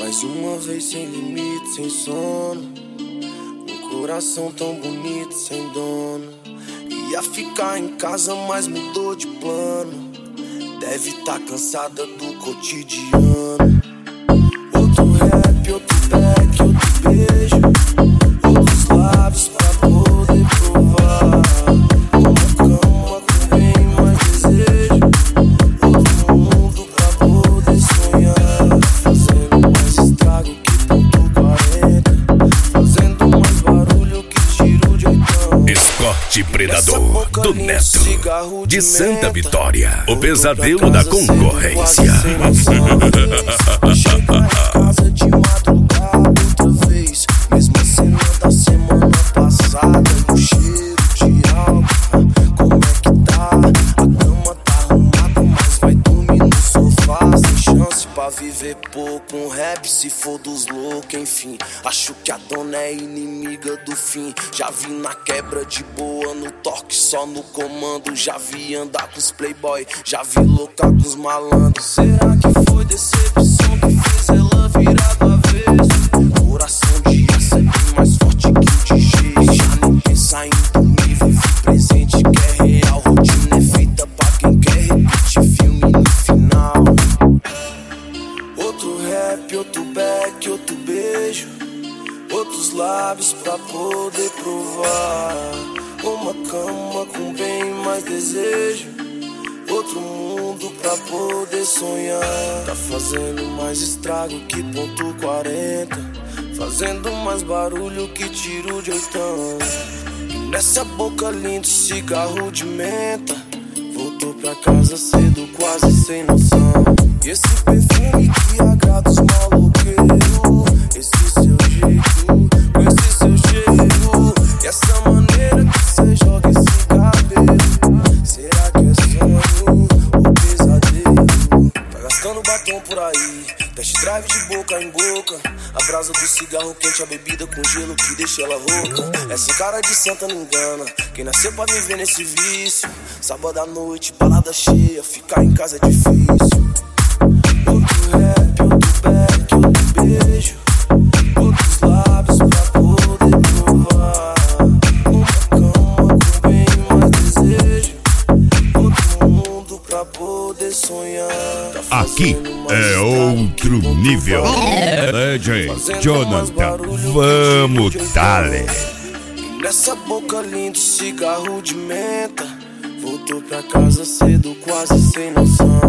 Mais uma vez sem limite, sem sono. Um coração tão bonito, sem dono. Ia ficar em casa, mas mudou de plano. Deve tá cansada do cotidiano. Outro rap, outro back, outro beijo. Outros lábios pra poder provar. Uma cama com bem mais desejo. Outro mundo pra poder sonhar. Fazendo mais estrago que ponto 40. Fazendo mais barulho que tiro de 80. Escorte Predador do Neto de Santa Vitória, o pesadelo da concorrência. Chega em casa de madrugada outra vez. Mesma cena da semana passada. No cheiro de álcool. Como é que tá? A cama tá arrumada, mas vai dormir no sofá. Sem chance pra viver pouco. Um rap se for dos loucos, enfim. Acho que a dona é inimiga do fim. Já vi na quebra de boa, no toque só no comando. Já vi andar com os playboy, já vi loucar com os malandros. Será que foi decepção que fez ela virar do avesso? Coração de aço é bem mais forte que o de jeito. Já nem pensa em dormir, vive presente que é real. Rotina é feita pra quem quer repetir filme no final. Outro rap, outro back, outro beijo. Outros lábios pra poder provar. Uma cama com bem mais desejo. Outro mundo pra poder sonhar. Tá fazendo mais estrago que ponto 40. Fazendo mais barulho que tiro de 80. E nessa boca linda, cigarro de menta. Voltou pra casa cedo, quase sem noção. E esse perfume que agrada os maloqueiros. Esse seu jeito, esse seu cheiro. E essa maneira que cê joga esse cabelo. Será que é sonho ou pesadelo? Tá gastando batom por aí, test drive de boca em boca. A brasa do cigarro quente, a bebida com gelo que deixa ela rouca. Essa cara de santa não engana, quem nasceu pra viver nesse vício. Sábado à noite, balada cheia, ficar em casa é difícil. Outro rap, outro back, outro beijo. Outros lábios pra poder provar. Uma cama com bem mais desejo. Outro mundo pra poder sonhar. Tá aqui é outro nível. DJ Jonathan, vamos dale. Nessa boca linda, cigarro de menta. Voltou pra casa cedo, quase sem noção.